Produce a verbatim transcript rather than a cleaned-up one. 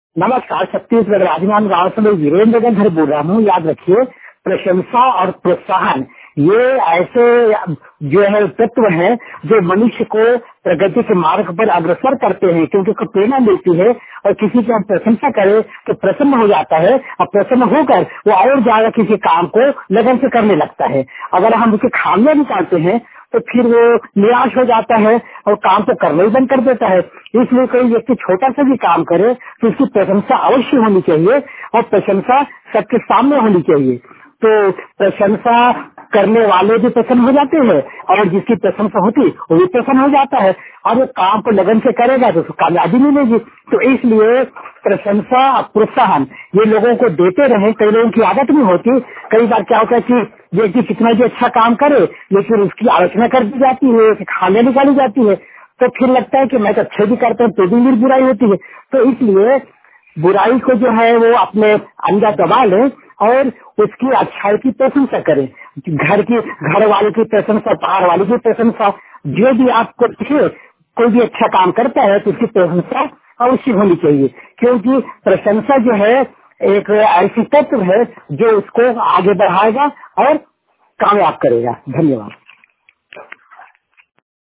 नमस्कार, छत्तीसगढ़ राजनांद गांव से मैं वीरेंद्र गंधर बोल रहा हूँ। याद रखिए, प्रशंसा और प्रोत्साहन ये ऐसे जो है तत्व हैं जो मनुष्य को प्रगति के मार्ग पर अग्रसर करते हैं, क्योंकि उसको प्रेरणा मिलती है और किसी की हम प्रशंसा करें तो प्रसन्न हो जाता है और प्रसन्न होकर वो और ज्यादा किसी काम को लगन से करने लगता है। अगर हम उसके खामियां निकालते हैं तो फिर वो निराश हो जाता है और काम तो करना ही बंद कर देता है। इसलिए कोई व्यक्ति छोटा सा भी काम करे तो उसकी प्रशंसा अवश्य होनी चाहिए और प्रशंसा सबके सामने होनी चाहिए। तो प्रशंसा करने वाले भी प्रसन्न हो जाते हैं और जिसकी प्रशंसा होती वो भी प्रसन्न हो जाता है और वो काम को लगन से करेगा तो उसको कामयाबी मिलेगी। तो इसलिए प्रशंसा और प्रोत्साहन ये लोगों को देते रहे। कई लोगों की आदत नहीं होती। कई बार क्या होता है कि व्यक्ति कितना भी अच्छा काम करे लेकिन उसकी आलोचना कर दी जाती है, खाने निकाली जाती है, तो फिर लगता है कि मैं तो अच्छे भी करता हूँ तो भी मेरी बुराई होती है। तो इसलिए बुराई को जो है वो अपने अंदर दबा ले और उसकी अच्छाई की प्रशंसा करें। घर की घर वालों की प्रशंसा, बाहर वालों की प्रशंसा, जो भी आपको दिखे कोई भी अच्छा काम करता है तो उसकी प्रशंसा अवश्य होनी चाहिए, क्योंकि प्रशंसा जो है एक ऐसी तत्व है जो उसको आगे बढ़ाएगा और कामयाब करेगा। धन्यवाद।